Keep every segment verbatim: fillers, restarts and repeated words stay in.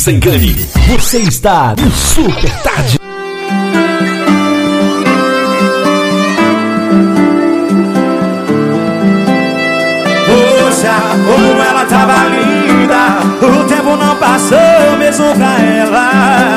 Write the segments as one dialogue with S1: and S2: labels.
S1: se engane. Você está no Super Tarde.
S2: Poxa, como ela tava linda, o tempo não passou mesmo pra ela.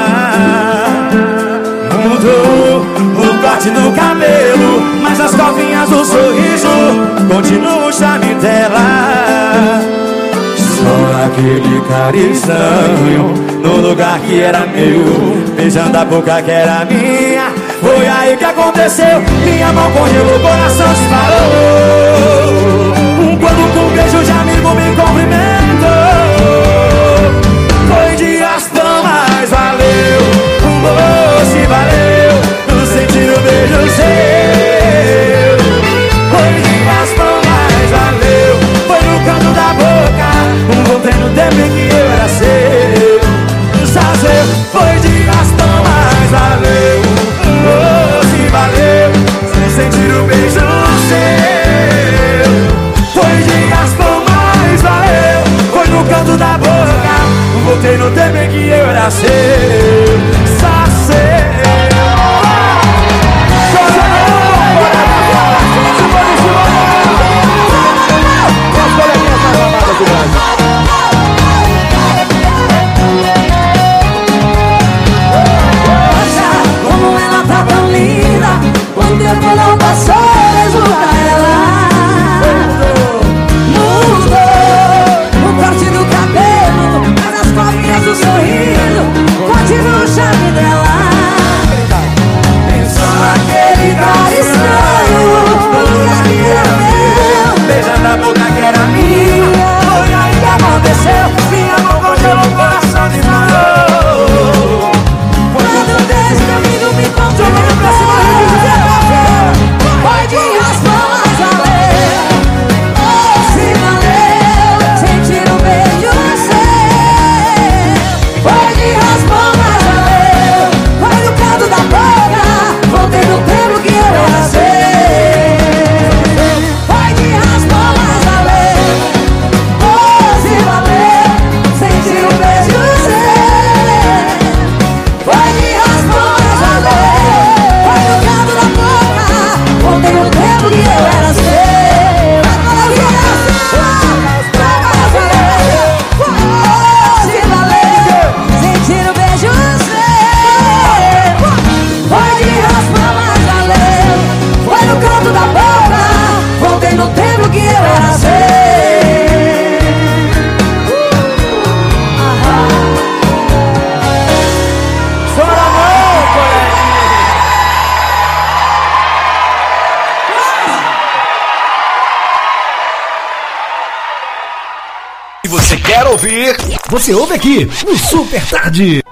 S2: Mudou o corte do cabelo, mas as covinhas do sorriso continua o charme dela. Só aquele cara estranho no lugar que era meu, beijando a boca que era minha. Foi aí que aconteceu, minha mão congelou, o coração disparou. Quando com um beijo de amigo me cumprimentou. Foi de raspão, mas valeu. Um doce valeu, sentir o beijo seu. Foi de raspão, mas valeu. Foi no canto da boca, voltei no tempo em que eu era seu. Saber, foi de raspão, mas valeu. Um doce valeu, sentir o beijo seu. Foi de raspão, mas valeu. Foi no canto da boca, voltei no tempo em que eu era seu. Saceu.
S3: Como ela tá tão linda, o tempo não passou mesmo pra ela. O sorriso continua o charme dela. Só aquele cara estranho no lugar que era meu, beijando a boca que era minha. Foi aí que aconteceu, minha mão congelou, o coração disparou. Quando desse amigo me encontrou na próxima rede, foi de raspão, mas valeu. Oh, se valeu, sentir o beijo seu. Foi de raspão, mas valeu. Foi no canto da boca, voltei no tempo que eu era seu. Foi de raspão, mas valeu. Oh, se valeu, sentir o beijo seu. Foi de raspão, mas valeu. Foi no canto da boca, voltei no tempo que eu era seu. No tempo que eu era seu. Chora não, coleguinha.
S1: Se você quer ouvir, você ouve aqui no Super Tarde.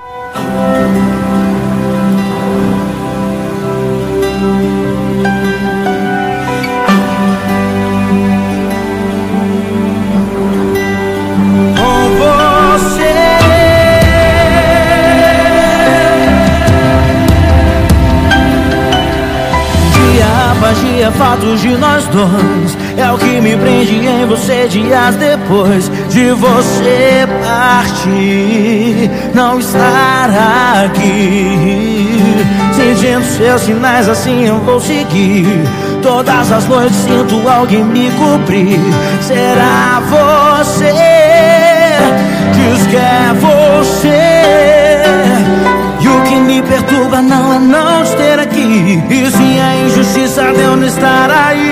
S4: Fatos de nós dois é o que me prende em você dias depois de você partir, não estar aqui. Sentindo seus sinais, assim eu vou seguir. Todas as noites sinto alguém me cobrir. Será você? Diz que é você. E o que me perturba não é não te ter aqui, e sim a injustiça de eu não estar aí.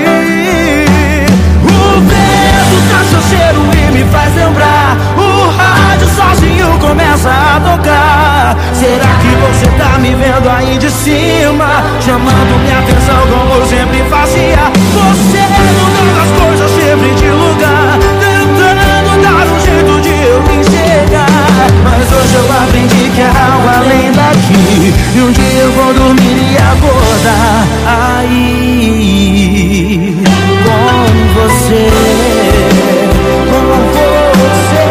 S4: O vento traz seu cheiro e me faz lembrar. O rádio sozinho começa a tocar. Será que você tá me vendo aí de cima, chamando minha atenção como sempre fazia? Você mudando as coisas sempre de lugar, tentando dar um jeito de eu me enxergar. Mas hoje eu aprendi que é algo além daqui, e um dia eu vou dormir e acordar aí com você, com você.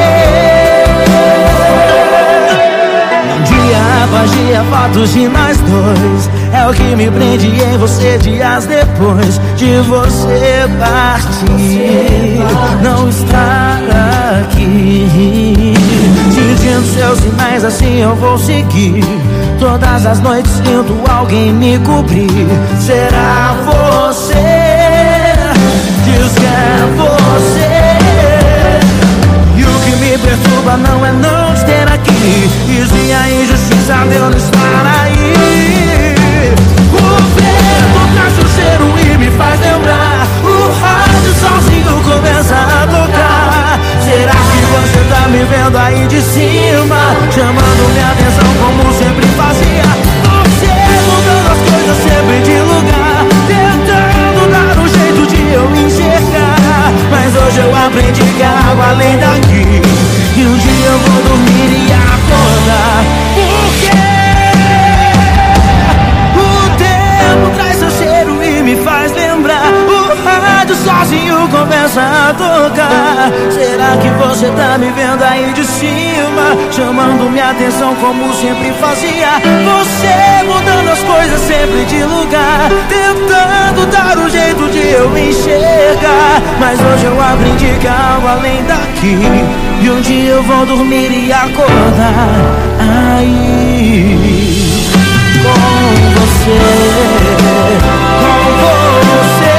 S4: Um dia após dia, fatos de nós dois é o que me prende em você dias depois de você partir, não estar aqui. De Repetindo seus sinais, assim eu vou seguir. Todas as noites sinto alguém me cobrir. Será você? Diz que é você. E o que me perturba não é não te ter aqui. E a injustiça de eu não estar aí. O vento traz o cheiro e me faz lembrar. O rádio sozinho começa a tocar. Será que você tá me vendo aí de cima, chamando minha atenção como sempre fazia? Você mudando as coisas sempre de lugar, tentando dar um jeito de eu me enxergar. Mas hoje eu aprendi que há água além daqui. E um dia eu vou dormir e acordar. Porque o tempo traz seu cheiro e me faz lembrar. O rádio sozinho começa a tocar. Será que você tá me vendo aí de cima, chamando minha atenção como sempre fazia? Você mudando as coisas sempre de lugar, tentando dar um jeito de eu me enxergar. Mas hoje eu aprendi que há algo além daqui. E um dia eu vou dormir e acordar aí com você, com você.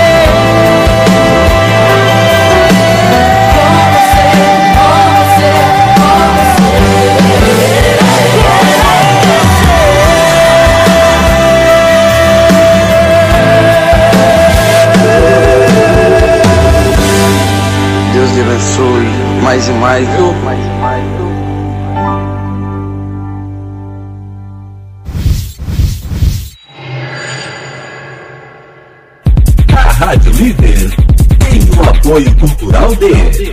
S5: Deus te abençoe mais e mais, viu? Mais e mais, viu?
S1: A Rádio Líder tem o apoio cultural de...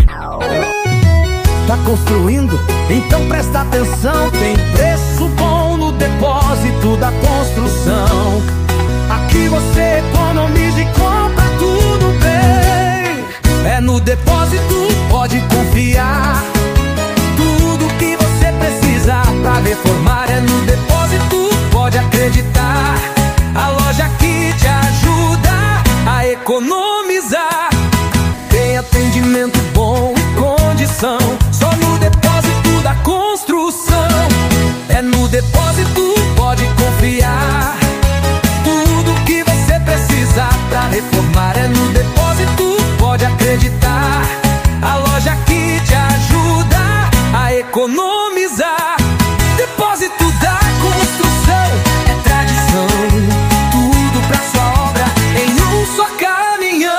S2: Tá construindo? Então presta atenção. Tem preço bom no depósito da construção. Aqui você economiza e compra tudo bem. É no depósito, pode confiar. Tudo que você precisa pra reformar é no depósito, pode acreditar. A loja que te ajuda a economizar. Tem atendimento bom e condição. Só no depósito da construção. É no depósito, pode confiar. Tudo que você precisa pra reformar é no depósito, pode acreditar. A loja que te ajuda a economizar. Depósito da construção é tradição. Tudo pra sua obra em um só caminhão.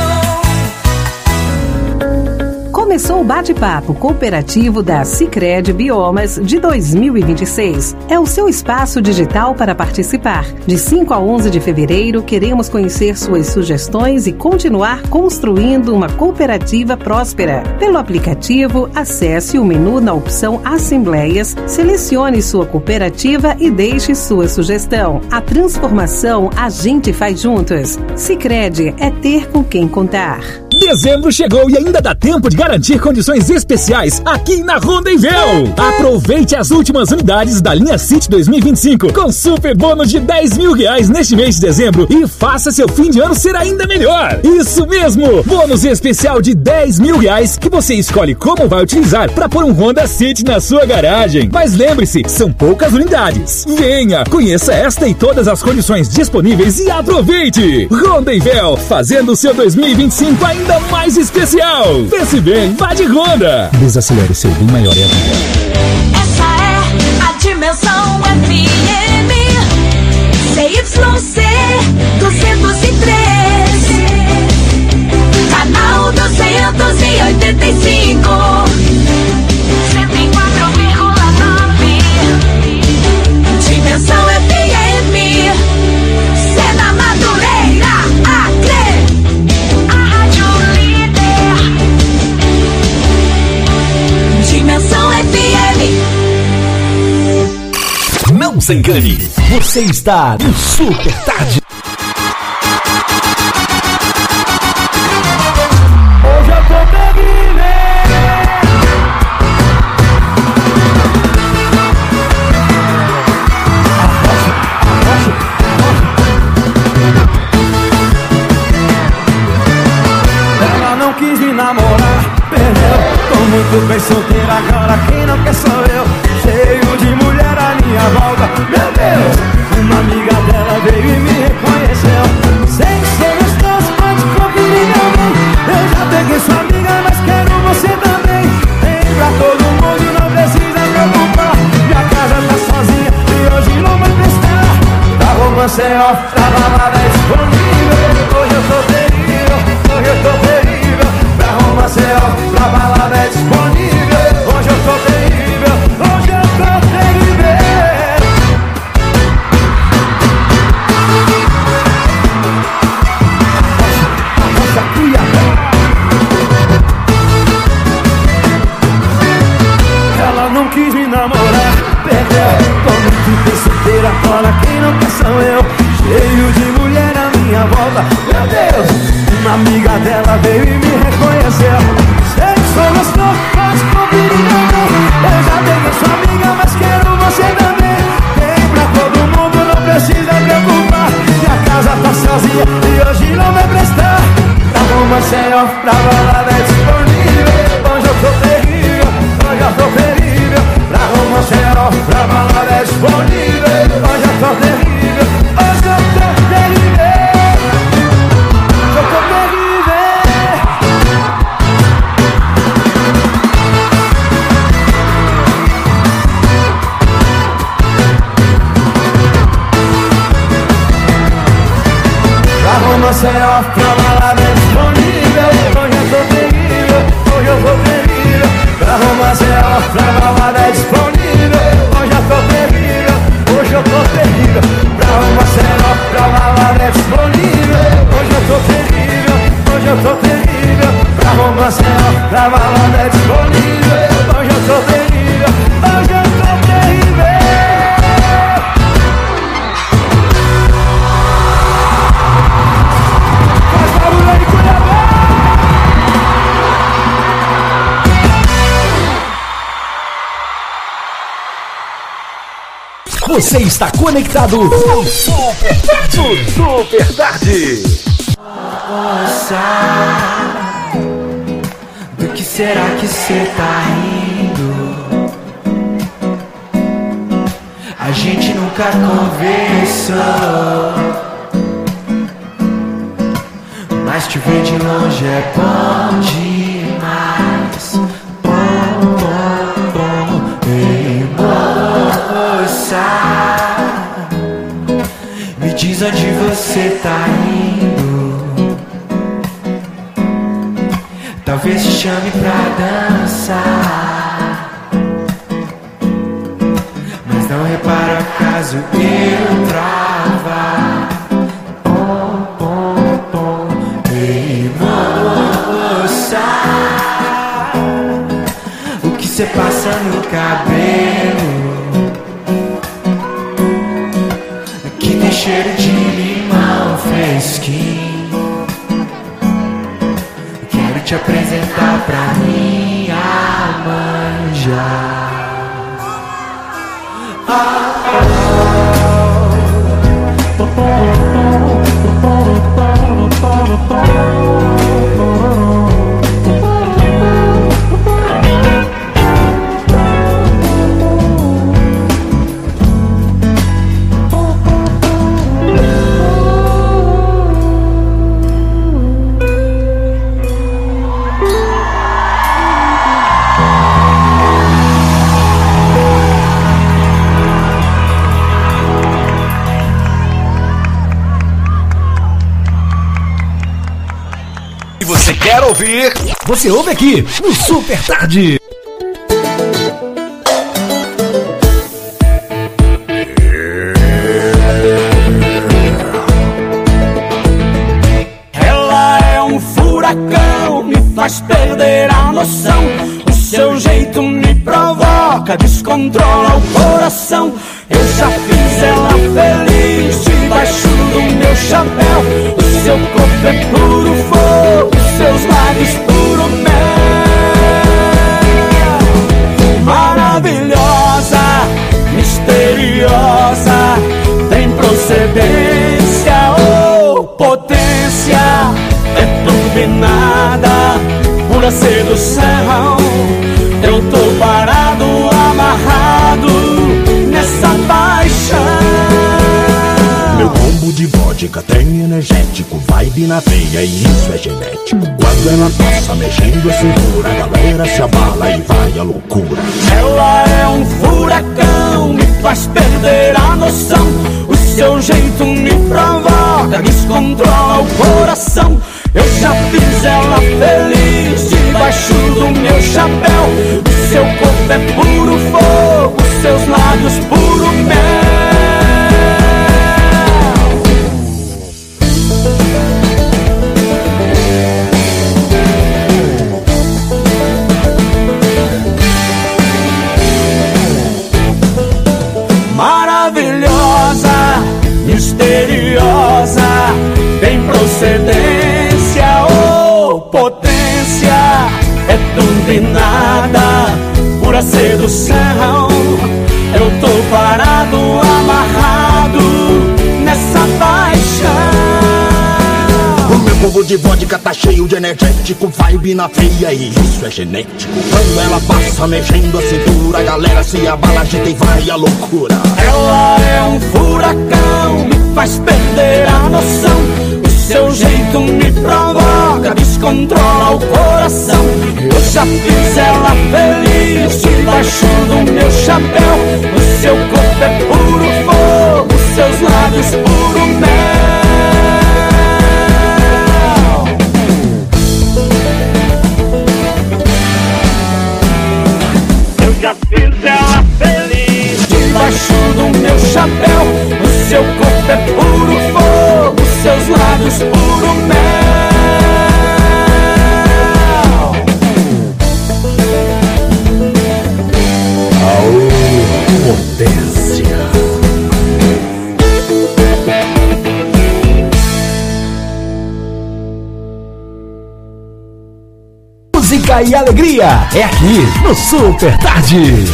S6: Começou o bate-papo cooperativo da Sicredi Biomas de dois mil e vinte e seis. É o seu espaço digital para participar. De cinco a onze de fevereiro, queremos conhecer suas sugestões e continuar construindo uma cooperativa próspera. Pelo aplicativo, acesse o menu na opção Assembleias, selecione sua cooperativa e deixe sua sugestão. A transformação a gente faz juntos. Sicredi é ter com quem contar.
S7: Dezembro chegou e ainda dá tempo de garantir condições especiais aqui na Rondenvel. Aproveite as últimas unidades da linha City dois mil e vinte e cinco com super bônus de dez mil reais neste mês de dezembro e faça seu fim de ano ser ainda melhor. Isso mesmo! Bônus especial de dez mil reais que você escolhe como vai utilizar para pôr um Honda City na sua garagem. Mas lembre-se, são poucas unidades. Venha, conheça esta e todas as condições disponíveis e aproveite! Rondenvel, fazendo o seu dois mil e vinte e cinco ainda mais especial. Pense bem, vá de Honda. Desacelere seu bem maior é a vida.
S3: Essa é a Dimensão F M C Y C duzentos e três, canal duzentos e oitenta e cinco, cento e quatro vírgula nove. Dimensão F M, Sena Madureira, Acre, a Rádio Líder. Dimensão F M.
S1: Não se engane, você está no Super Tarde.
S2: Hoje eu tô terrível. Ela não quis me namorar, perdeu como muito bem solteiro, agora quem não quer sou eu. Cheio de mulher à minha volta, meu Deus. Uma amiga dela veio e me reconheceu. Sei que sou gostoso, pode conferir meu bem. Eu já peguei sua amiga, mas quero você também. Tem pra todo mundo, não precisa preocupar. Minha casa tá sozinha e hoje não vai prestar. Da romance é off, da balada é disponível. Hoje eu tô terrível, hoje eu tô terrível. Da romance é off, da balada é disponível. Hoje eu tô terrível, hoje eu tô terrível. Nossa, Cuiabá. Ela não quis me namorar, perdeu. Tô muito bem solteira, agora quem não quer sou eu. Cheio de mulher à minha volta, meu Deus. Uma amiga dela veio e me reconheceu. Sei que sou gostoso, pode conferir meu bem. Eu já peguei sua amiga, mas quero você também. Tem pra todo mundo, não precisa preocupar. Minha casa tá sozinha e hoje não vai prestar. Pra romance é off, pra balada é disponível. Hoje eu tô terrível, hoje eu tô terrível. Pra romance é off, pra balada é disponível. Hoje eu tô terrível, hoje eu tô terrível. Eu tô terrível. Pra romance é off, pra balada é disponível. Hoje eu tô terrível, hoje eu tô terrível. Pra romance é off, pra balada é disponível. Hoje eu tô terrível, hoje eu tô terrível. Pra romance é off, pra balada é disponível. Hoje eu tô terrível, hoje eu tô terrível. Pra romance é off, pra balada é disponível. Hoje eu tô terrível, hoje eu tô terrível. Faz barulho aí, Cuiabá!
S1: Você está conectado no Super Tarde. Super Tarde.
S4: Nossa, do que será que cê tá rindo? A gente nunca conversou, mas te ver de longe é bom demais. Bom, bom, bom. Ei, moça, me diz onde você tá indo. Talvez te chame pra dançar, mas não repara caso eu travar. Bom, bom, bom. Ei, moça, o que cê passa no cabelo? Que tem cheiro de limão fresquinho. Quero te apresentar pra minha manja. Ah,
S1: Você quer ouvir? Você ouve aqui no Super Tarde.
S2: Ela é um furacão, me faz perder a noção. O seu jeito me provoca, descontrola o coração. Eu já fiz ela feliz debaixo do meu chapéu. O seu corpo é puro fogo, seus lábios puro mel. Maravilhosa, misteriosa, tem procedência ou potência. É turbinada por
S4: pura sedução. Eu tô parado, amarrado nessa paixão.
S2: Meu combo de vodka tem energético, vibe na veia e isso é genético. Quando ela passa mexendo a cintura, a galera se abala e vai à loucura.
S4: Ela é um furacão, me faz perder a noção. O seu jeito me provoca, descontrola o coração. Eu já fiz ela feliz debaixo do meu chapéu. O seu corpo é puro fogo, os seus lábios puro mel. Maravilhosa, misteriosa, tem procedência ou potência, é tudo e nada, pura sedução. Eu tô parado, amarrado nessa paixão.
S2: O meu combo de vodka tá cheio de energético, vibe na veia e isso é genético. Quando ela passa mexendo a cintura, a galera se abala, agita e vai à loucura.
S4: Ela é um furacão, me faz perder a noção. O seu jeito me provoca, descontrola o coração. Eu já fiz ela feliz debaixo do meu chapéu. O seu corpo é puro fogo, os seus lábios puro mel. Eu já fiz ela feliz debaixo do meu chapéu. O seu corpo é puro fogo, os seus lábios puro mel.
S1: Aô, potência. Música e alegria é aqui no Super Tarde.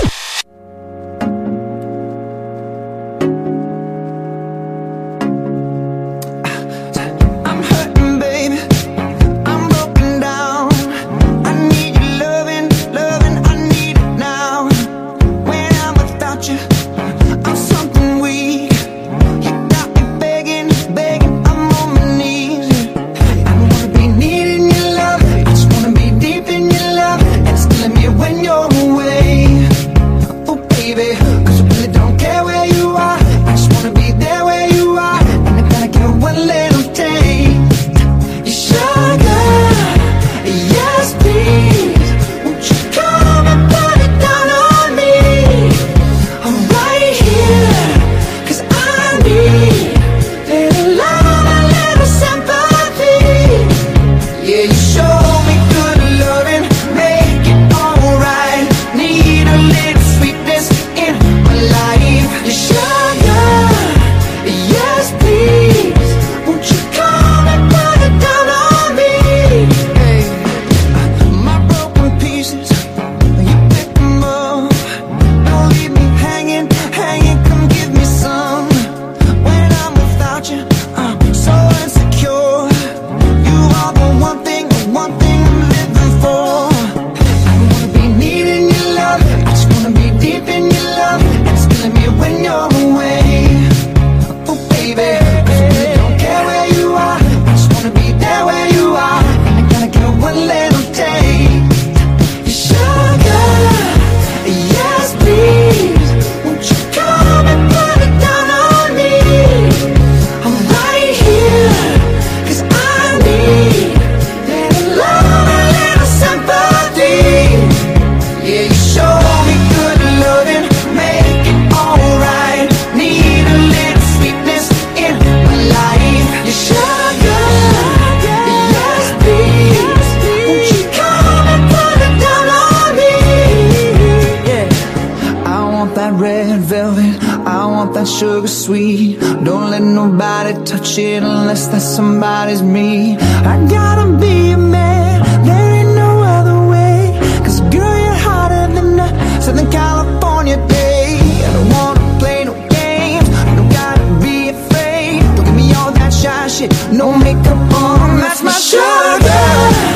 S3: Sugar sweet, don't let nobody touch it unless that somebody's me. I gotta be a man, there ain't no other way. Cause girl, you're hotter than a Southern California day. I don't wanna play no games, don't gotta be afraid. Don't give me all that shy shit, no makeup on, that's my sugar.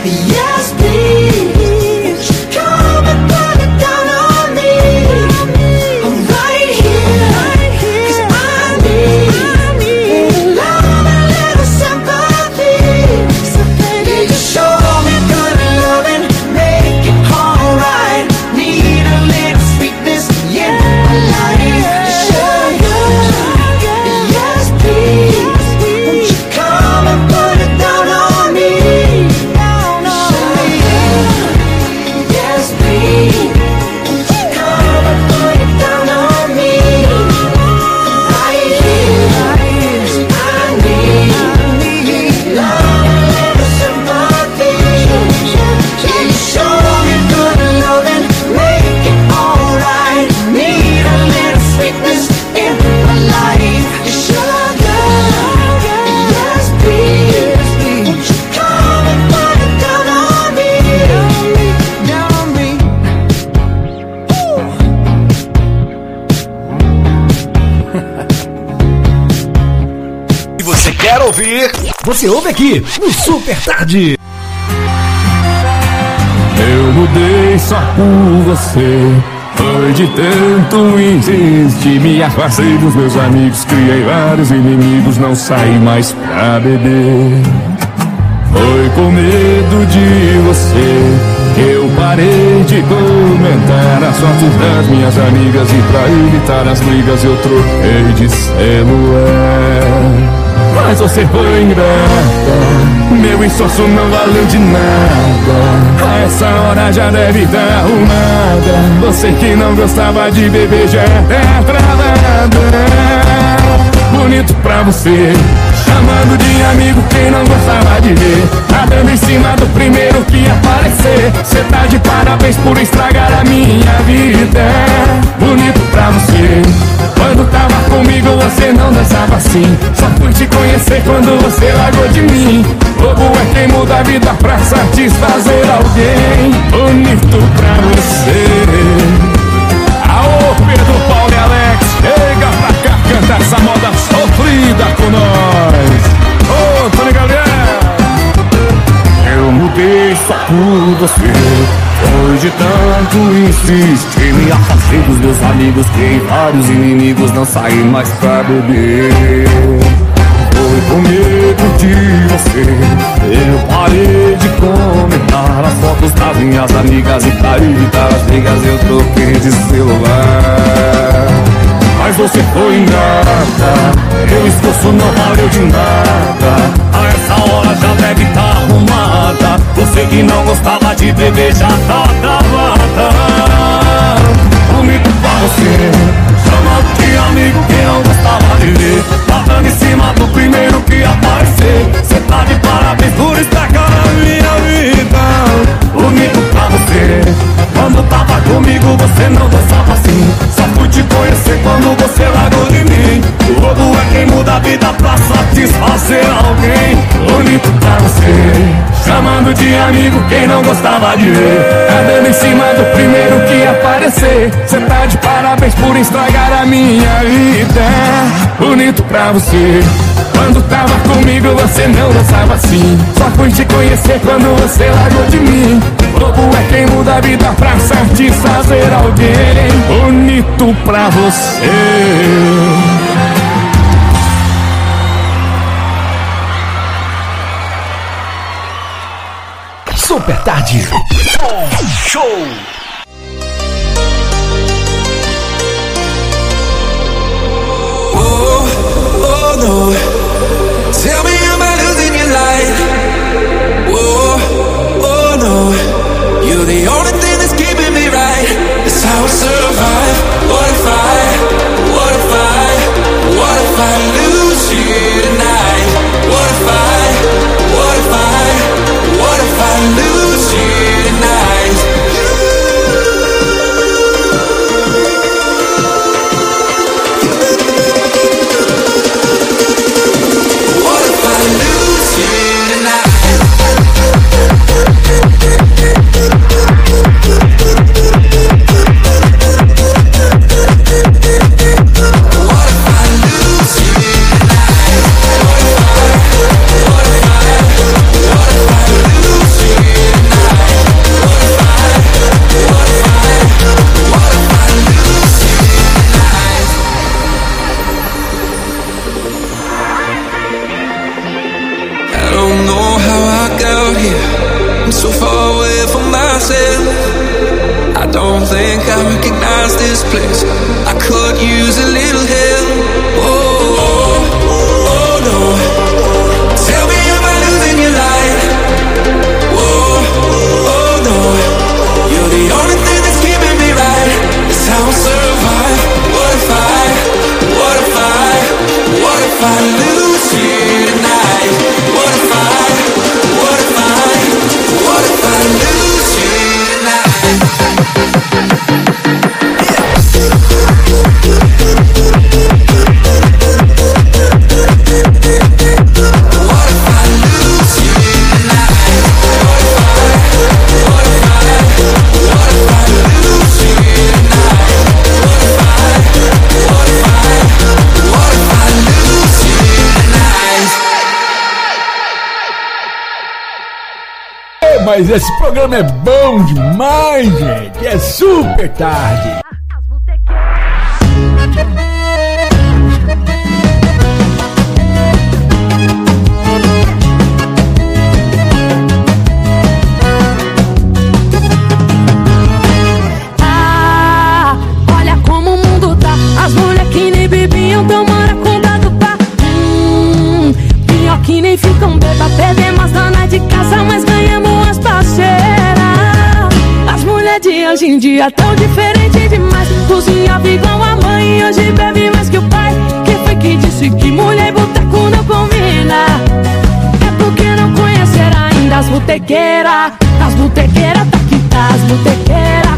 S3: Yes, please. Come and put it down on me. I'm right here, 'cause I need love and a little sympathy. So baby, just show me good loving, make it alright. Need a little sweetness in my life. Sugar, yes please. Won't you come and put it down on me? Down on me. Yes please. Won't you come and put it down on me? Right here, 'cause I need love and a little sympathy. Show me good loving, make it alright. Need a little sweetness in my life. Sugar, yes please. Won't you come and put it down on me? Down on me,
S1: E você quer ouvir? Você ouve aqui no Super Tarde.
S8: Eu mudei só por você. Foi de tanto insistir. Me afastei dos meus amigos, criei vários inimigos, não saí mais pra beber. Foi com medo de você que eu parei de comentar as fotos das minhas amigas, e pra evitar as brigas eu troquei de celular. Mas você foi ingrata, meu esforço não valeu de nada. A essa hora já deve estar arrumada. Você que não gostava de beber já tá travada. Bonito pra você, chamando de amigo quem não gostava de ver. Tá dando em cima do primeiro que aparecer. Cê tá de parabéns por estragar a minha vida. Bonito pra você, quando tava comigo você não dançava assim. Só fui te conhecer quando você largou de mim. Bobo é quem muda a vida pra satisfazer alguém. Bonito pra você. Aô, Pedro, Paulo e Alex, chega pra cá cantar essa moda sofrida com nós. Ô, Tony Gabriel, eu mudei só por você. Foi de tanto insistir, me afastei dos meus amigos, criei vários inimigos, não saí mais pra beber. Foi com medo de você, eu parei de comentar as fotos das minhas amigas, e pra evitar as brigas eu troquei de celular. Mas você foi ingrata, meu esforço não valeu de nada. A essa hora já deve estar arrumada. Você que não gostava de beber já tá travada. Bonito pra você, chamando de amigo quem não gostava de ver. Tá dando em cima do primeiro que aparecer. Cê tá de parabéns por estragar a minha vida. Bonito pra você, quando tava comigo você não dançava assim. Só fui te conhecer quando você largou de mim. O bobo é quem muda a vida pra satisfazer alguém. Bonito pra você, chamando de amigo quem não gostava de ver. Tá dando em cima do primeiro que aparecer. Cê tá de parabéns por estragar a minha vida. Bonito pra você, quando tava comigo você não dançava assim. Só fui te conhecer quando você largou de mim. Bobo é quem muda a vida pra satisfazer alguém. Bonito pra você.
S1: Super Tarde. Show.
S3: oh, oh no. Tell me am I losing your light? Oh, oh no. You're the only thing that's keeping me right. It's how I survive. What if I, what if I, what if I lose you tonight? What if I, what if I, what if I lose you tonight?
S9: I'm so far away from myself. I don't think I recognize this place. I could use a little help. Oh, oh, oh no. Tell me am I losing your light? Oh, oh no. You're the only thing that's keeping me right. It's how I survive. What if I, what if I, what if I lose you tonight? What if I, what if I, what if I lose you tonight?
S8: Mas esse programa é bom demais, gente. É super tarde.
S3: Ah, olha como o mundo tá. As mulheres que nem bebiam tomaram conta do bar. Hum, pior que nem ficam bêbadas. Perdemos dona de casa, mas ganhamos as parceiras. As mulheres de hoje em dia tão diferente demais. Cozinhava igual a mãe e hoje bebe mais que o pai. Quem foi que disse que mulher e boteco não combina? É porque não conheceram ainda as botequeiras. As botequeiras tá que tá, as botequeiras.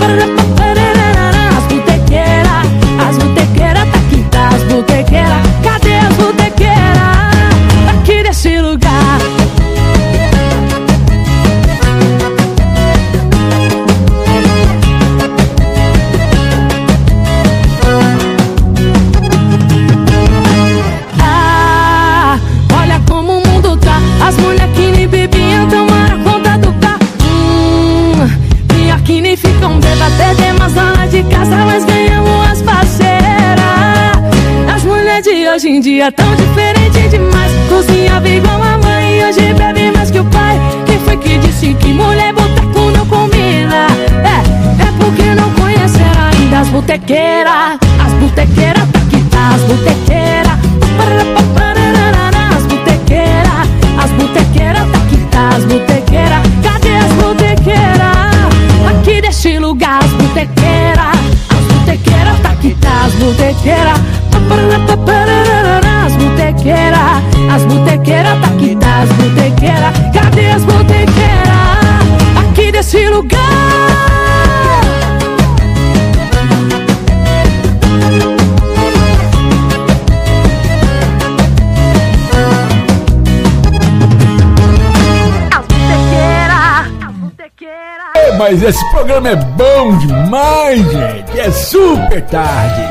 S3: As botequeiras, as botequeiras tá que tá, as botequeiras. Cadê as botequeiras? Aqui desse lugar. Ah, olha como o mundo tá. As mulheres que nem bebiam tomaram conta do bar. Hum, pior que nem ficam bêbadas. Perdemos dona de casa, mas ganhamos as parceiras. As mulheres de hoje em dia tão diferente demais. Cozinhava igual a mãe e hoje bebe mais que o pai. Quem foi que disse que mulher e boteco não combina? É, é porque não conheceram ainda as botequeiras. As botequeiras tá que tá, as botequeiras. As botequeiras, as botequeiras tá que tá, as botequeiras. Cadê as botequeiras? Aqui deste lugar, as botequeiras. As botequeiras tá que tá, as botequeiras. As botequeiras, as botequeiras tá que tá, as botequeiras. Cadê as botequeiras? Aqui desse lugar.
S8: Mas esse programa é bom demais, gente. É super tarde.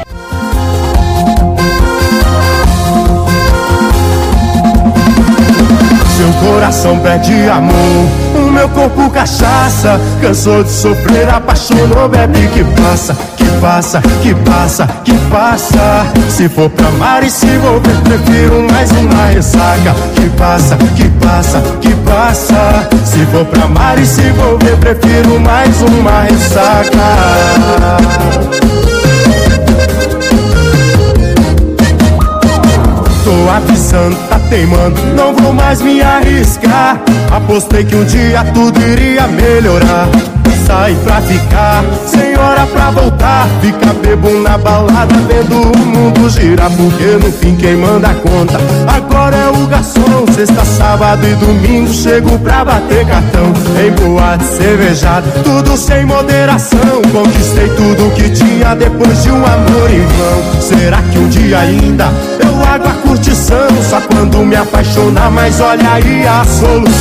S2: Seu coração pede amor, o meu corpo cachaça. Cansou de sofrer, apaixonou, bebe que passa. Que passa, que passa, que passa. Se for pra amar e se envolver, prefiro mais uma ressaca. Que passa, que passa, que passa. Se for pra amar e se envolver, prefiro mais uma ressaca. Tô avisando, tá teimando, não vou mais me arriscar. Apostei que um dia tudo iria melhorar. Saí pra ficar, sem hora pra voltar. Fica bebo na balada, vendo o mundo girar. Porque no fim quem manda a conta agora é o garçom. Sexta, sábado e domingo chego pra bater cartão. Em boate, cervejada, tudo sem moderação. Conquistei tudo que tinha depois de um amor em vão. Será que um dia ainda eu largo a curtição? Só quando me apaixonar, mas olha aí a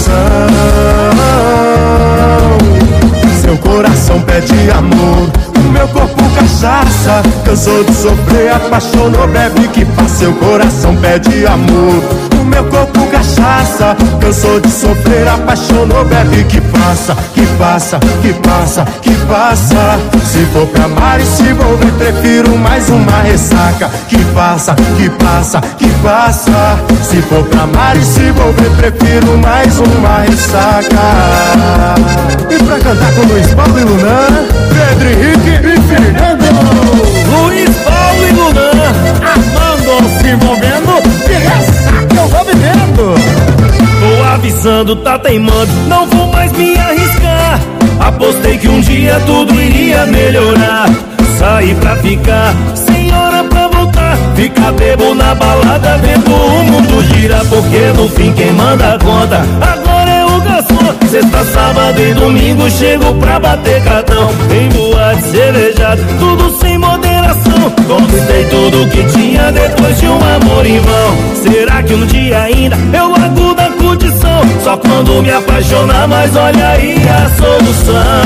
S2: solução. Seu coração pede amor, o meu corpo cachaça, cansou de sofrer, apaixonou, bebe que passa, seu coração pede amor. O meu corpo cachaça, cansou de sofrer, apaixonou, bebe que passa, que passa, que passa, que passa. Se for pra amar e se envolver, prefiro mais uma ressaca. Que passa, que passa, que passa. Se for pra amar e se envolver, prefiro mais uma ressaca. E pra cantar com Luiz Paulo e Lunan, Pedro Henrique e Fernando.
S4: Luiz Paulo e Lunan,
S8: amando, se envolvendo, que ressaca eu vou vivendo.
S4: Tô avisando, tá teimando, não vou mais me arriscar. Apostei que um dia tudo iria melhorar. Saí pra ficar, sem hora pra voltar. Ficar bebo na balada, vendo o mundo girar. Porque no fim quem manda a conta agora é o garçom. Sexta, sábado e domingo chego pra bater cartão. Em boate, cervejada, tudo sem moderação. Conquistei tudo que tinha depois de um amor em vão. Será que um dia ainda eu largo da curtição? Só quando me apaixonar, mas olha aí a solução.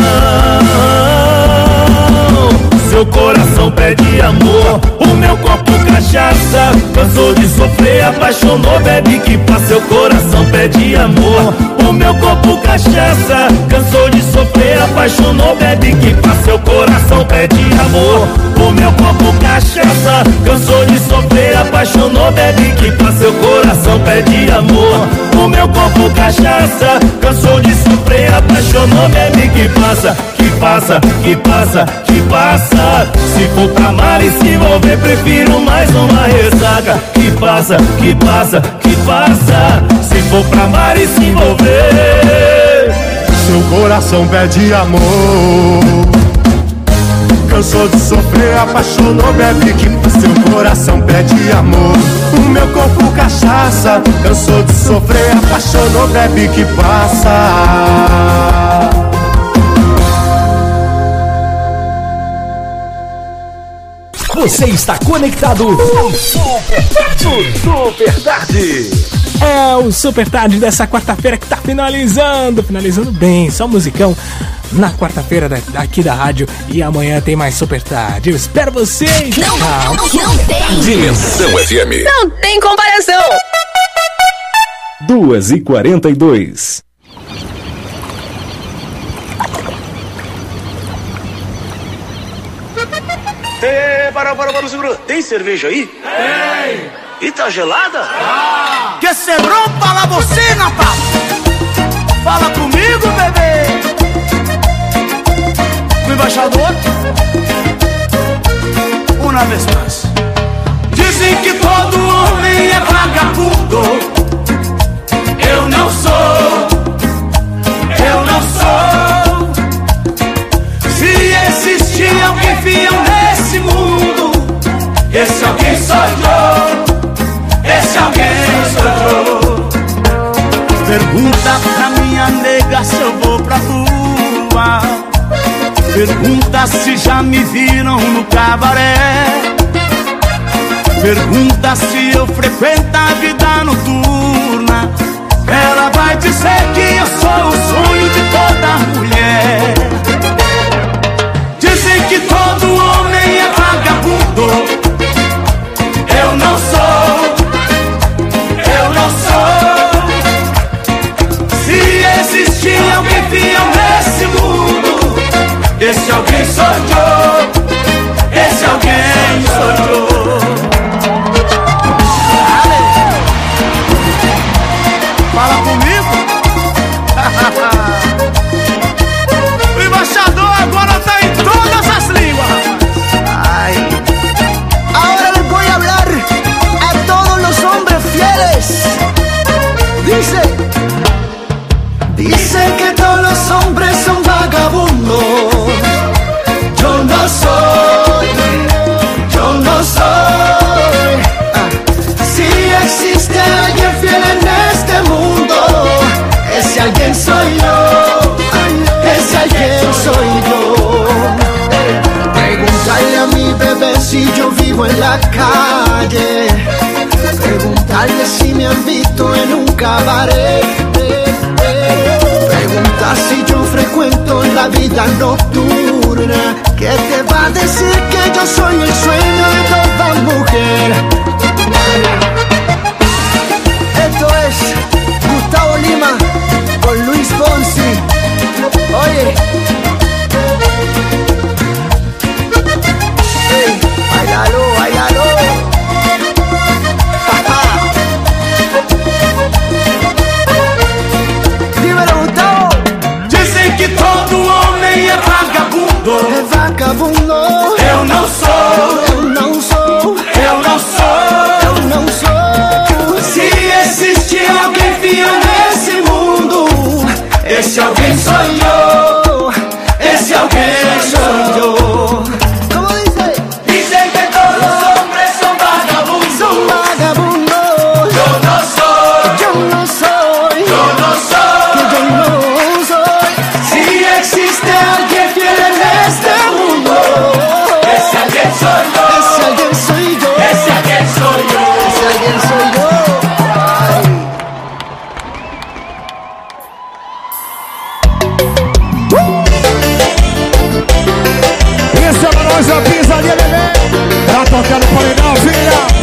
S4: Seu coração pede amor, o meu corpo cachaça, cansou de sofrer, apaixonou, bebe que passa. Seu coração pede amor, o meu corpo cachaça, cansou de sofrer, apaixonou, bebe que passa. Seu coração pede amor, o meu corpo cachaça, cansou de sofrer, apaixonou, bebe que passa. Seu coração pede amor, o meu corpo cachaça, cansou de sofrer, apaixonou, bebe que passa. Que passa, que passa, que passa. Se for pra amar e se envolver, prefiro mais uma ressaca. Que passa, que passa, que passa. Se for pra amar e se envolver,
S2: seu coração pede amor, cansou de sofrer, apaixonou, bebe que seu coração pede amor. O meu corpo cachaça, cansou de sofrer, apaixonou, bebe que passa.
S1: Você está conectado no Super Tarde. Super Tarde.
S8: É o Super Tarde dessa quarta-feira que tá finalizando, finalizando bem, só musicão na quarta-feira aqui da rádio. E amanhã tem mais Super Tarde. Eu espero vocês.
S10: Não, não, não, não tem.
S1: Dimensão F M.
S10: Não tem comparação.
S7: duas e quarenta e dois.
S11: Ê, para, para, para, segura. Tem cerveja aí? Tem. E tá gelada?
S2: Ah. Que se rompa la bocina, papo. Fala comigo, bebê. O embaixador. Uma vez mais. Dizem que todo homem é vagabundo. Eu não sou. Eu não sou. Se existir alguém fiel nesse mundo, esse alguém sou eu. Esse alguém sou eu. Pergunta pra minha nega se eu vou pra rua. Pergunta se já me viram no cabaré. Pergunta se eu frequento a vida noturna. Ela vai dizer que eu sou o sonho de toda mulher. Dizem que todo homem é vagabundo. Eu não sou. Eu não sou. Se existir alguém fiel nesse mundo, esse alguém sou eu. Esse alguém sou eu. Fala comigo. O embaixador agora tá em todas as línguas. Ay.
S3: Ahora les voy a hablar a todos los hombres fieles. Dice, dice que todos los hombres son vagabundos. Yo no soy, yo no soy. Ah. Si existe alguien fiel en este mundo, ese alguien soy yo. Ese alguien soy yo. Preguntarle a mi bebé si yo vivo en la calle. Preguntarle si me han visto en un cabaret. Preguntar si yo frecuento la vida nocturna. ¿Qué te va a decir que yo soy el sueño de toda mujer? Esto es Gustavo Lima con Luis Fonsi. Oye, hey, bailalo, bailalo. Dímelo, Gustavo.
S2: Dizem que todo homem é vagabundo.
S3: É vagabundo.
S2: Eu não sou.
S3: Eu não sou.
S2: Eu não sou.
S3: Eu não sou.
S2: Se existe alguém fiel nesse mundo, esse alguém sou eu. Esse alguém sou eu.
S3: Como dice?
S2: Dizem que todos os homens são vagabundos.
S3: Sou vagabundo.
S2: Eu não sou.
S3: Eu não sou.
S2: Eu não sou.
S3: Eu não sou.
S2: Se existe alguém fiel neste mundo, esse alguém sou eu.
S3: Esse alguém sou eu.
S2: Esse alguém sou eu.
S3: Esse alguém sou eu. Ai.
S8: Isso é pra nós, a pisadinha, bebê. Pra tocar no paredão, filha.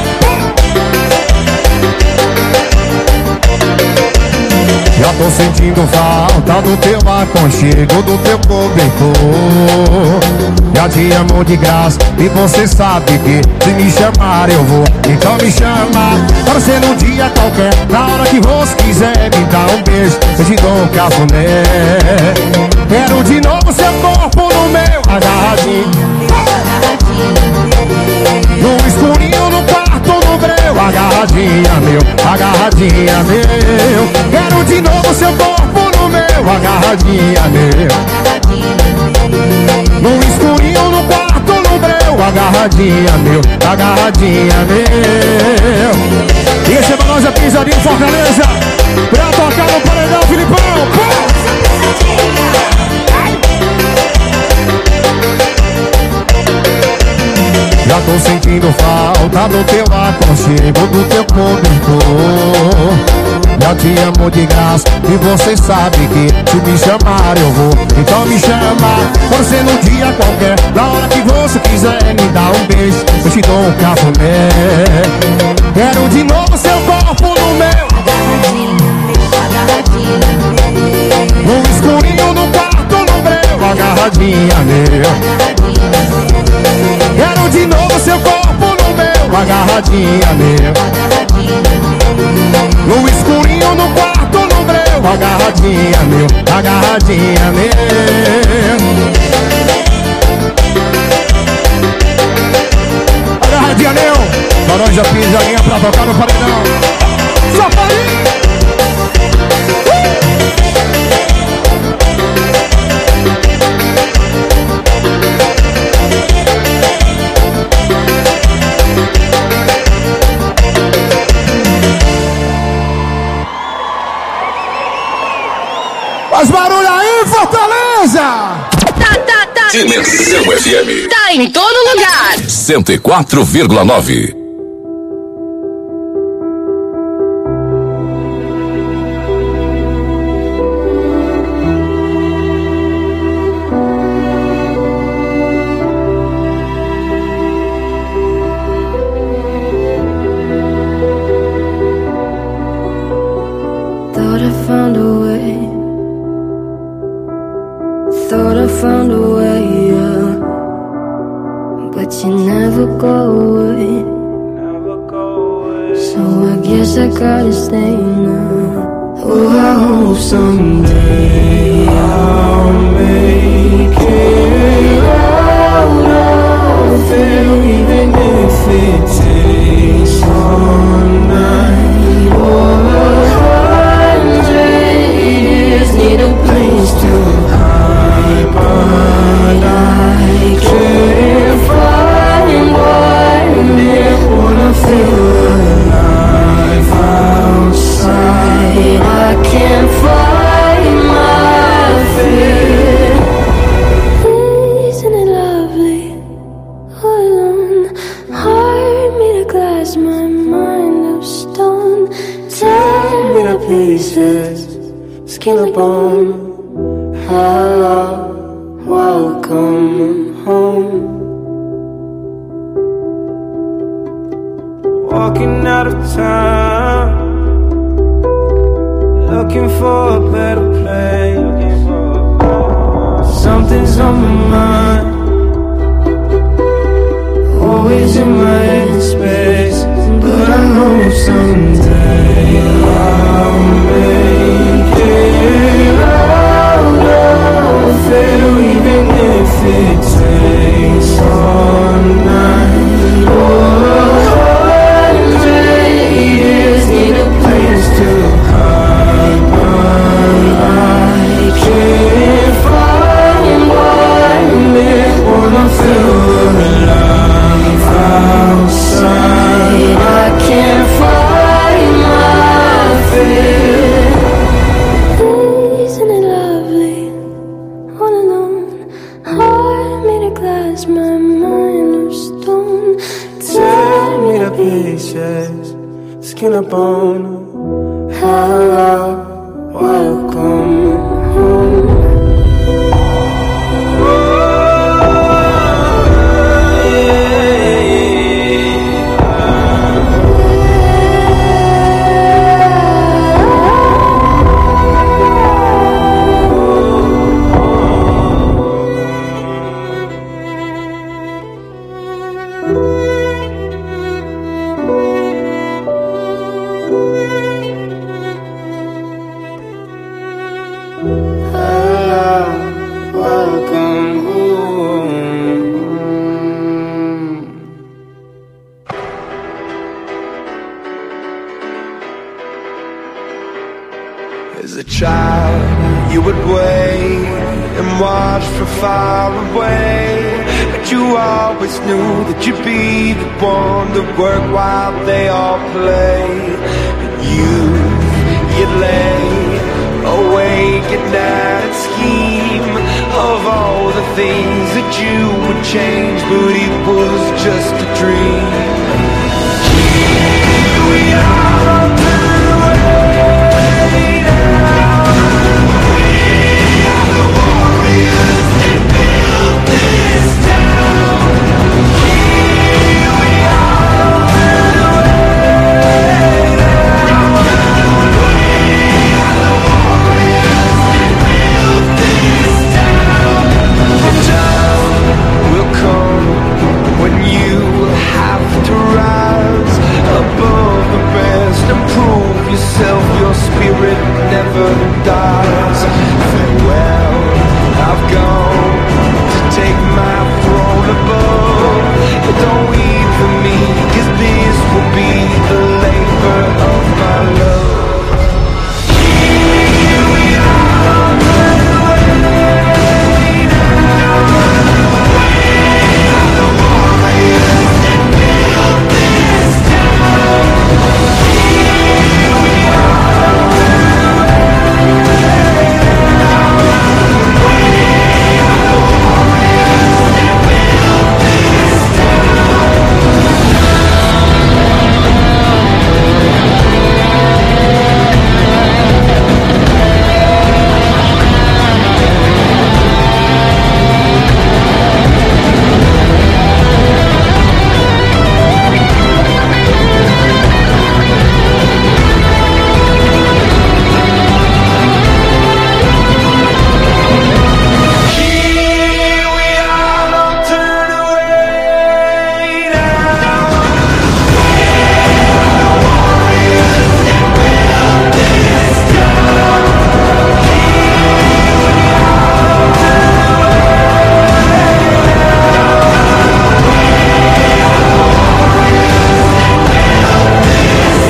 S8: Já tô sentindo falta do teu aconchego, do teu cobertor. Já te amo de graça e você sabe que se me chamar eu vou. Então me chama, para ser num dia qualquer. Na hora que você quiser me dar um beijo, eu te dou um cafuné. Quero de novo seu corpo no meu, agarradinho, no escurinho, no quarto, no breu. Agarradinha meu, agarradinha meu. Quero de novo seu corpo no meu, agarradinha meu, no escurinho, no quarto, no breu. Agarradinha meu, agarradinha meu. E esse é pra nós, a pisadinha Fortaleza. Pra tocar no paredão, Filipão. Pô! Já tô sentindo falta do teu aconchego, do teu cobertor. Já te amo de graça e você sabe que se me chamar eu vou. Então me chama, pode ser num dia qualquer. Na hora que você quiser me dar um beijo, eu te dou um cafuné. Quero de novo seu corpo no meu, no escurinho, no quarto, no breu. Agarradinha meu. Quero de novo seu corpo no meu, agarradinha meu, no escurinho, no quarto, no breu. Agarradinha meu, agarradinha meu. Agarradinha meu. Barões da pisadinha pra tocar no paredão. Só farinha. Faz barulho aí, Fortaleza!
S10: Tá, tá, tá.
S12: Dimensão F M.
S10: Tá em todo lugar.
S12: cento e quatro vírgula nove.
S13: Thought I found a way. Thought I found a way, yeah. But you never go away. So I guess I gotta stay now. Oh, I hope someday I'll make it out of it, even if it takes all night or a hundred years. Need a place to hide, but I can't find one there. Wanna feel alive outside. I can't find my fear. Isn't it lovely? Alone, heart made of glass, my mind of stone. Tear me to pieces, skin and bone. Hello, welcome
S14: home. Walking out of town, looking for a better place. Something's on my mind, always in my head space. But I know someday I'll make it out of it, even if it takes all night. Oh, years need a place to hide, but I can't find one that wanna feel alive outside. I can't find my fear. Isn't it lovely, all alone? Heart made of glass, my mind of stone. Tear me to pieces, skin and bone. Hello, welcome home.
S2: As a child, you would wait and watch from far away, but you always knew that you'd be the one to work while they all play. And you, you'd lay awake at night and scheme of all the things that you would change, but it was just a dream. Here we are, turn away now. We are the warriors that built this town. Here we are, turn away now. We are the warriors that built this town. The time will come when you have to rise above the rest and prove yourself. Your spirit never dies. Farewell, I've gone to take my throne above, but don't weep for me, 'cause this will be the labor of my love. Here we are, turn away now. We are the warriors that built this town. Here we are, turn away now. We are the warriors that built this town. Here we are, don't turn away now. We are the warriors that built this town. Here we are, don't turn away now. We are the warriors that built this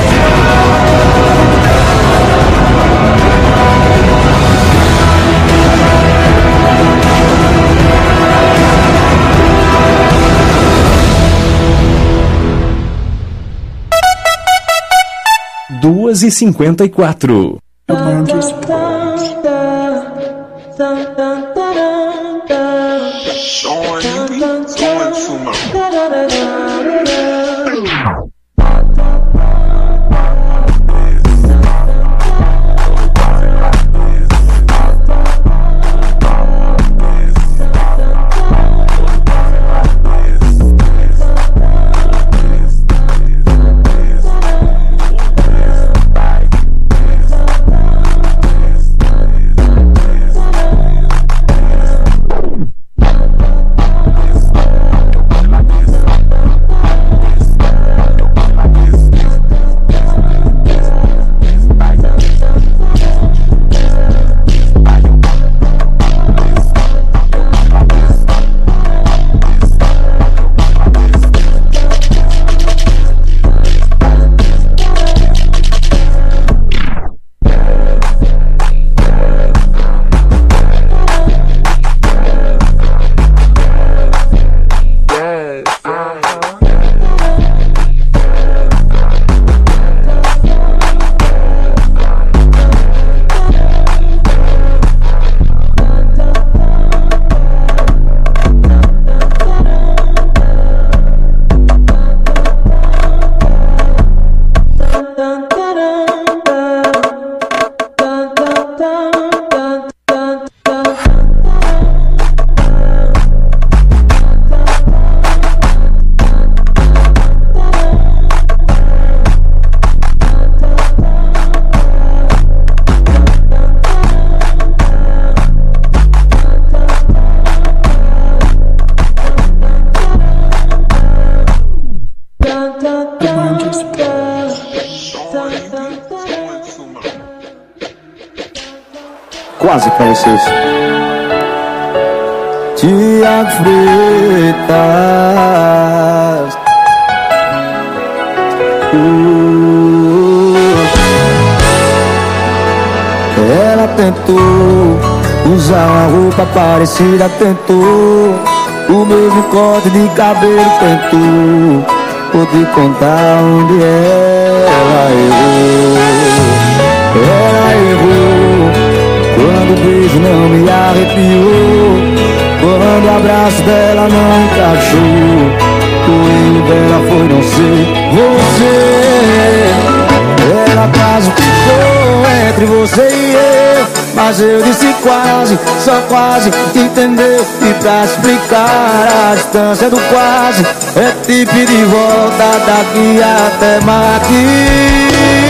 S1: duas e cinquenta e quatro.
S2: Quase pra vocês. Tiago Freitas. uh, Ela tentou usar uma roupa parecida, tentou o mesmo corte de cabelo, tentou. Vou te contar onde ela errou. Ela errou quando o beijo não me arrepiou, quando o abraço dela não encaixou. O erro dela foi não ser você. Ela quase ficou entre você e eu, mas eu disse quase, só quase, entendeu? E pra explicar a distância do quase, é te pedir de volta daqui até Marte.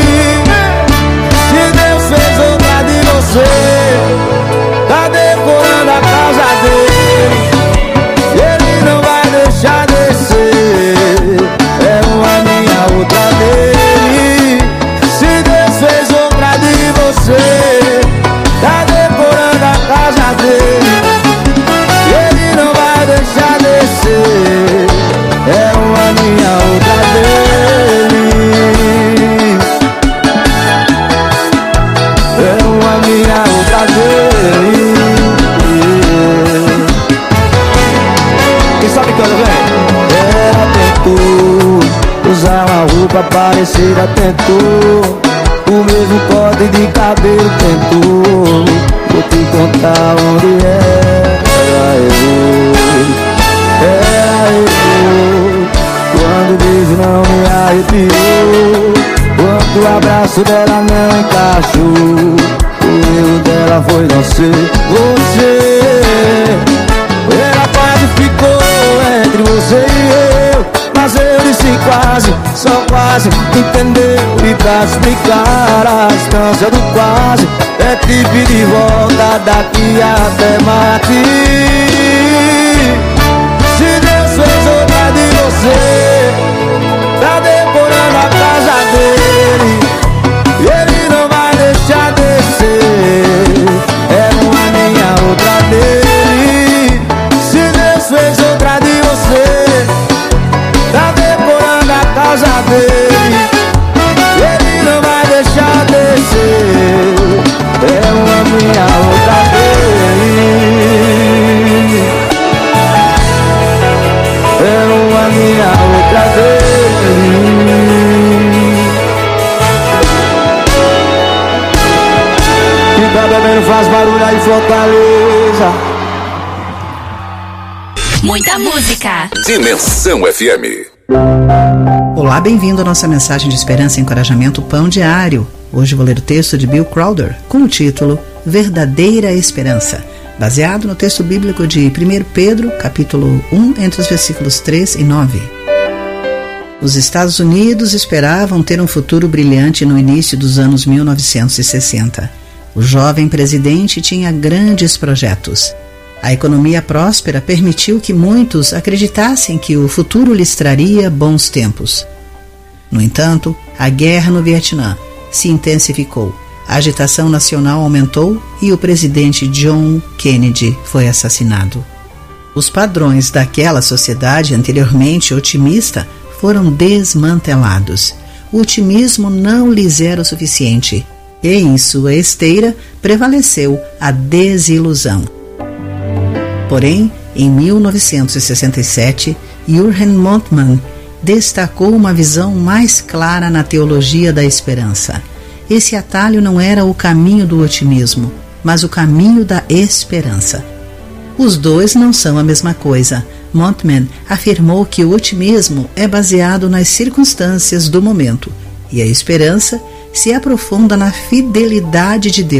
S2: Se Deus fez outra de você, tá decorando a casa dele, ele não vai deixar descer. É uma minha, outra dele. Se Deus fez outra de você, tá decorando a casa dele, ele não vai deixar descer. É uma minha, outra dele. É uma minha, outra dele. Quem sabe quando vem? Ela tentou usar uma roupa parecida, tentou o mesmo corte de cabelo, tentou. Vou te contar onde ela errou. Ela errou quando o beijo não me arrepiou, quando o abraço dela não encaixou. O erro dela foi não ser você. Ela quase ficou entre você e eu, mas eu disse quase, só quase, entendeu? E pra explicar a distância do quase, é te pedir de volta daqui até Marte. Se Deus fez outra de você, tá decorando a casa dele, ele não vai deixar descer. É uma minha, outra dele. Se Deus fez outra de você, tá decorando a casa dele, ele não vai deixar descer. É uma minha, outra dele. É uma minha, outra dele. Quem tá bebendo faz barulho aí, Fortaleza.
S10: Muita música.
S12: Dimensão F M.
S15: Olá, bem-vindo à nossa mensagem de esperança e encorajamento Pão Diário. Hoje vou ler o texto de Bill Crowder com o título Verdadeira Esperança, baseado no texto bíblico de primeiro Pedro, capítulo um, entre os versículos três e nove. Os Estados Unidos esperavam ter um futuro brilhante no início dos anos mil novecentos e sessenta. O jovem presidente tinha grandes projetos. A economia próspera permitiu que muitos acreditassem que o futuro lhes traria bons tempos. No entanto, a guerra no Vietnã se intensificou, a agitação nacional aumentou e o presidente John Kennedy foi assassinado. Os padrões daquela sociedade anteriormente otimista foram desmantelados. O otimismo não lhes era o suficiente e, em sua esteira, prevaleceu a desilusão. Porém, em mil novecentos e sessenta e sete, Jürgen Moltmann destacou uma visão mais clara na teologia da esperança. Esse atalho não era o caminho do otimismo, mas o caminho da esperança. Os dois não são a mesma coisa. Moltmann afirmou que o otimismo é baseado nas circunstâncias do momento e a esperança se aprofunda na fidelidade de Deus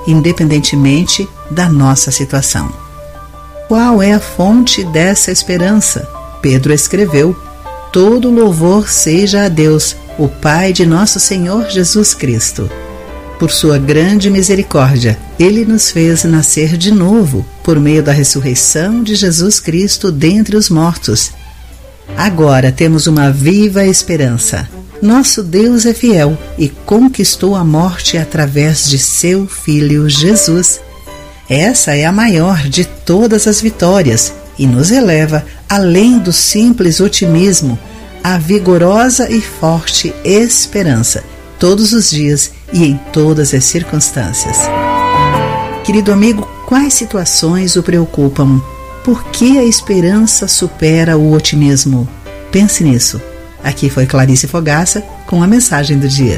S15: independentemente da nossa situação. Qual é a fonte dessa esperança? Pedro escreveu: todo louvor seja a Deus, o Pai de nosso Senhor Jesus Cristo. Por sua grande misericórdia, Ele nos fez nascer de novo por meio da ressurreição de Jesus Cristo dentre os mortos. Agora temos uma viva esperança. Nosso Deus é fiel e conquistou a morte através de seu Filho Jesus. Essa é a maior de todas as vitórias e nos eleva além do simples otimismo à vigorosa e forte esperança, todos os dias e em todas as circunstâncias. Querido amigo, quais situações o preocupam? Por que a esperança supera o otimismo? Pense nisso. Aqui foi Clarice Fogaça com a mensagem do dia.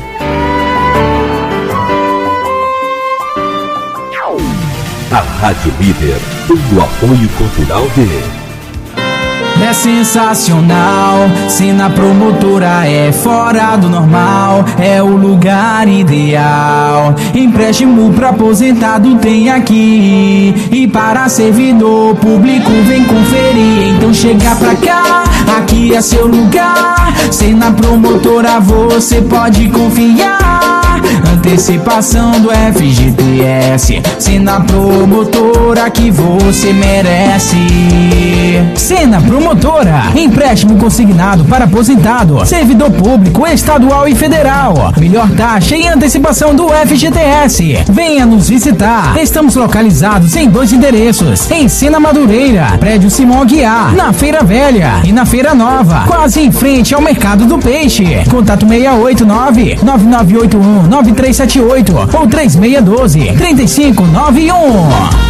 S12: A Rádio Líder, todo o apoio cultural de...
S4: É sensacional, Sena Promotora é fora do normal, é o lugar ideal. Empréstimo pra aposentado tem aqui, e para servidor público vem conferir. Então chega pra cá, aqui é seu lugar. Sena Promotora você pode confiar. Antecipação do F G T S, Sena Promotora que você merece. Sena Promotora, empréstimo consignado para aposentado, servidor público, estadual e federal. Melhor taxa e antecipação do F G T S. Venha nos visitar. Estamos localizados em dois endereços: em Sena Madureira, prédio Simão Aguiar, na Feira Velha, e na Feira Nova, quase em frente ao Mercado do Peixe. Contato seis oito nove, nove nove oito um, nove três sete oito ou três seis um dois, três cinco nove um.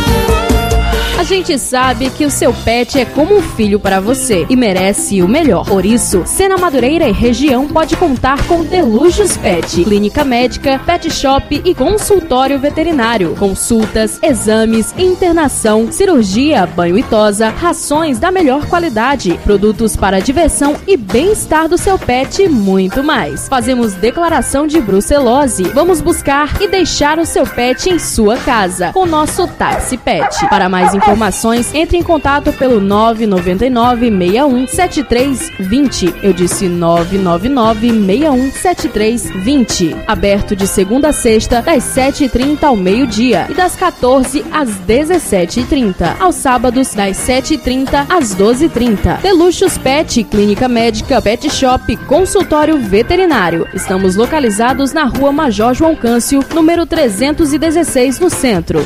S16: A gente sabe que o seu pet é como um filho para você e merece o melhor. Por isso, Sena Madureira e região pode contar com Delujos Pet, clínica médica, pet shop e consultório veterinário. Consultas, exames, internação, cirurgia, banho e tosa, rações da melhor qualidade, produtos para diversão e bem-estar do seu pet e muito mais. Fazemos declaração de brucelose. Vamos buscar e deixar o seu pet em sua casa com nosso táxi pet. Para mais informações, Informações, entre em contato pelo nove nove nove, seis um sete três dois zero. Eu disse nove nove nove, seis um sete três dois zero. Aberto de segunda a sexta, das sete e trinta ao meio-dia e das quatorze às dezessete e trinta. Aos sábados, das sete e trinta às doze e trinta. Deluxos Pet, clínica médica, pet shop, consultório veterinário. Estamos localizados na rua Major João Câncio, número trezentos e dezesseis, no centro.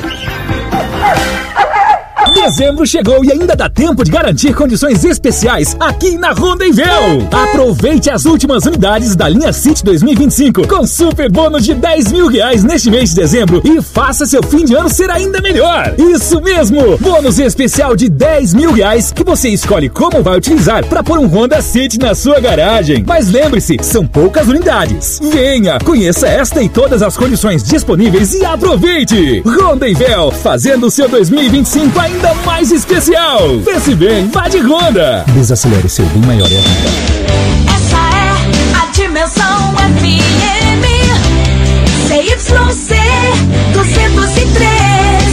S7: Dezembro chegou e ainda dá tempo de garantir condições especiais aqui na Rondonvel. Aproveite as últimas unidades da linha City dois mil e vinte e cinco com super bônus de dez mil reais neste mês de dezembro e faça seu fim de ano ser ainda melhor. Isso mesmo, bônus especial de dez mil reais que você escolhe como vai utilizar para pôr um Honda City na sua garagem. Mas lembre-se, são poucas unidades. Venha, conheça esta e todas as condições disponíveis e aproveite. Rondonvel, fazendo o seu dois mil e vinte e cinco ainda mais especial. Pense bem, vá de Honda. Desacelere, seu bem maior é a vida.
S3: Essa é a Dimensão F M C Y C duzentos e três,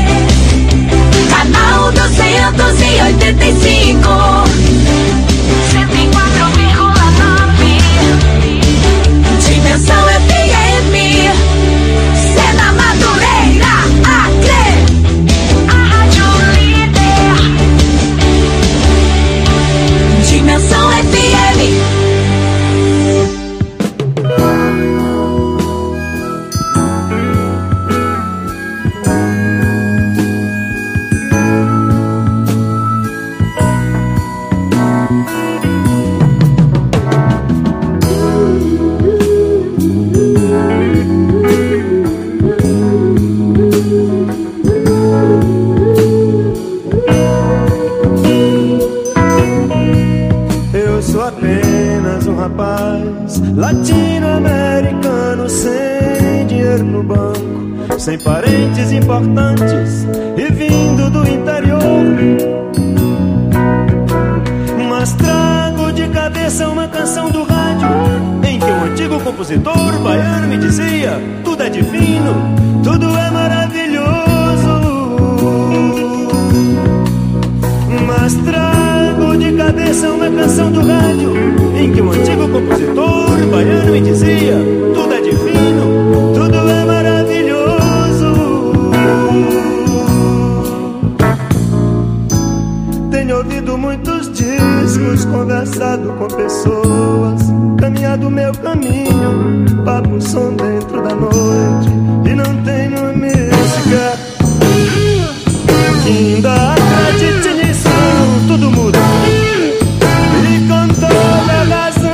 S3: canal duzentos e oitenta e cinco, cento e quatro vírgula nove. Dimensão F M, Sena Madureira, Acre. Dimensão F M.
S2: Latino-americano sem dinheiro no banco, sem parentes importantes e vindo do interior. Mas trago de cabeça uma canção do rádio em que um antigo antigo compositor baiano me dizia: tudo é divino, tudo é maravilhoso. Mas trago de cabeça uma canção do rádio em que um antigo compositor baiano me dizia: tudo é divino, tudo é maravilhoso. Tenho ouvido muitos discos, conversado com pessoas, caminhado meu caminho, papo som dentro da noite, e não tenho música que ainda acredite nisso. Não, tudo muda e com toda razão.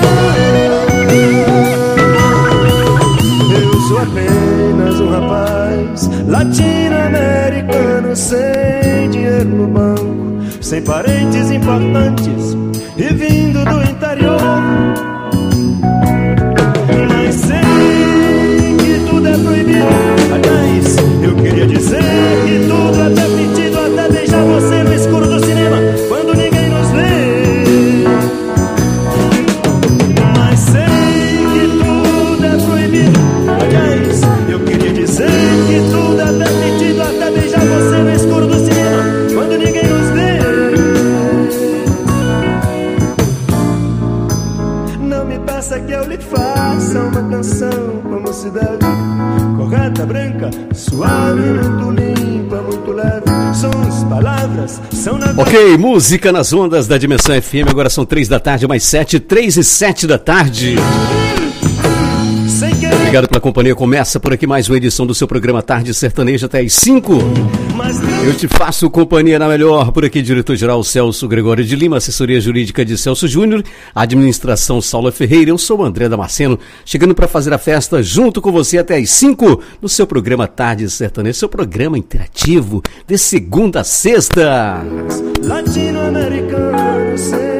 S2: Eu sou apenas um rapaz latino-americano sem dinheiro no banco, sem parentes importantes e vindo do interior. Mas sei que tudo é proibido. Aliás, eu queria dizer que tudo é permitido, até beijar você no escuro do cinema, quando ninguém nos vê. Mas sei que tudo é proibido. Aliás, eu queria dizer que tudo é permitido, até beijar você no escuro do cinema, quando ninguém nos vê. Não me peça que eu lhe faça uma canção como se deve, correta, branca, suave, muito limpa, muito leve. Sons, palavras, são na...
S17: Ok, música nas ondas da Dimensão F M. Agora são três da tarde, mais sete, três e sete da tarde. Obrigado pela companhia. Começa por aqui mais uma edição do seu programa Tarde Sertaneja até às cinco. Eu te faço companhia na melhor. Por aqui, diretor-geral Celso Gregório de Lima, assessoria jurídica de Celso Júnior, administração Saula Ferreira. Eu sou o André Damasceno, chegando para fazer a festa junto com você até às cinco no seu programa Tarde Sertaneja, seu programa interativo de segunda a sexta.
S2: Latino-americano.